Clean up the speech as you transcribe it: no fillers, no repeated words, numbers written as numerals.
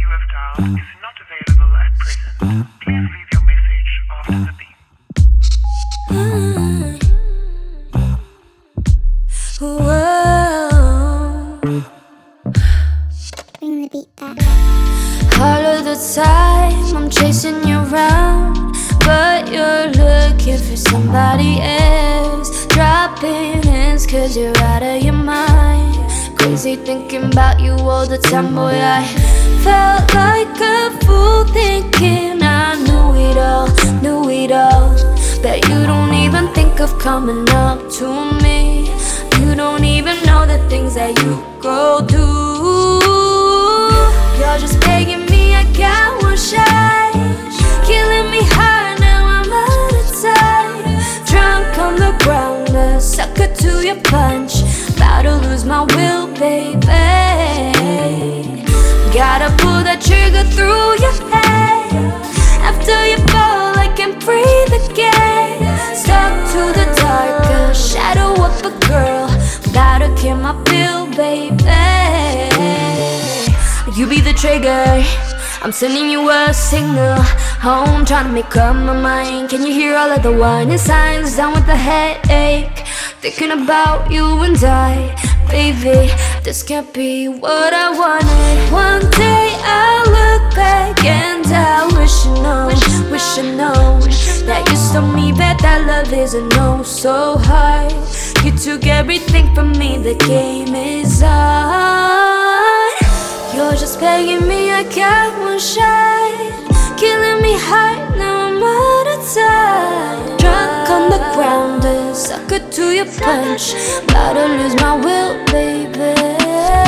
you have dialed is not available at present. Please leave your message after the beep. Whoa. Bring the beat back. All of the time I'm chasing you around, but you're looking for somebody else. Dropping hints cause you're out of your mind. Crazy thinking about you all the time, boy. I felt like a fool thinking I knew it all, knew it all. That you don't even think of coming up to me. You don't even know the things that you go do. You're just begging me, I got one shot. Killing me hard, now I'm out of time. Drunk on the ground, a sucker to your punch. About to lose my will, baby. Gotta pull that trigger through your head. After you fall, I can't breathe again. Stuck to the dark, a shadow of a girl. About to kill my bill, baby. You be the trigger, I'm sending you a signal. Home, trying to make up my mind. Can you hear all of the warning signs? Down with the headache, thinking about you and I. Baby, this can't be what I wanted. One day I'll look back and I wish I know, wish I know that you told me that love isn't no so hard. You took everything from me, the game is on. You're just begging me, I got one shot. Killing me hard, now I'm out of time. Drunk on the ground, a sucker to your punch. About to lose my will, baby.